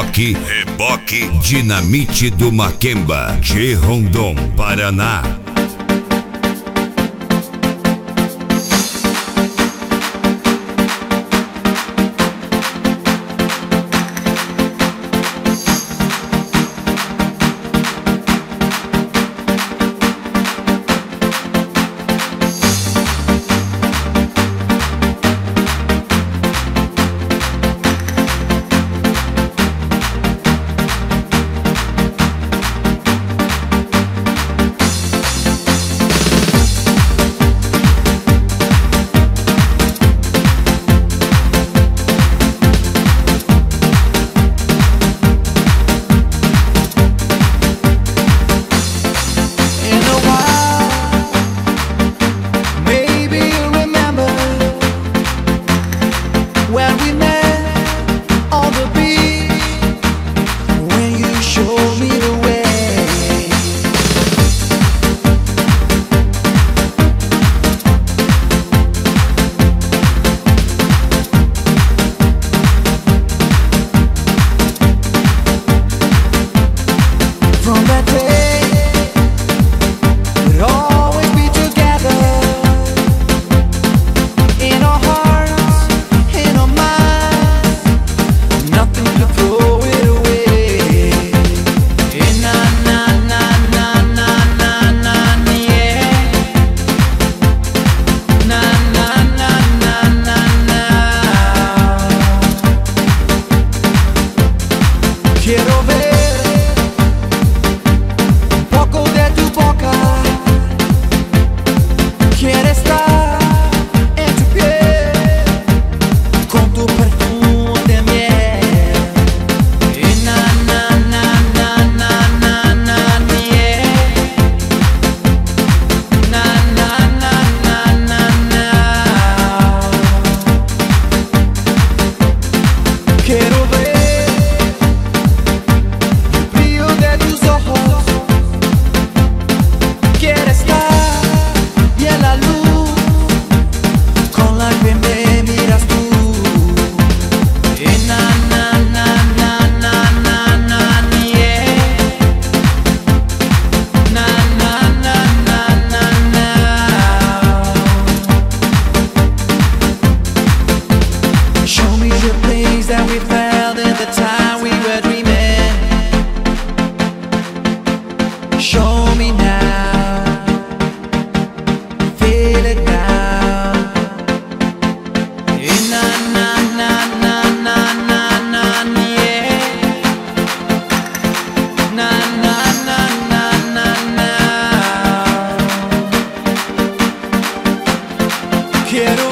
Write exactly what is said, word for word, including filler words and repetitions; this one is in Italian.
Reboque, Reboque, Dinamite do Makemba, de Rondon, Paraná. Quiero ver un poco de tu boca. Quiero estar en tu piel con tu perfume de miel. Y na na na na na na na miel. Na na na na na na. Quiero ver that we felt at the time we were dreaming. Show me now, feel it now. Yeah, na na na na na na na yeah. Na na na na na na. Quiero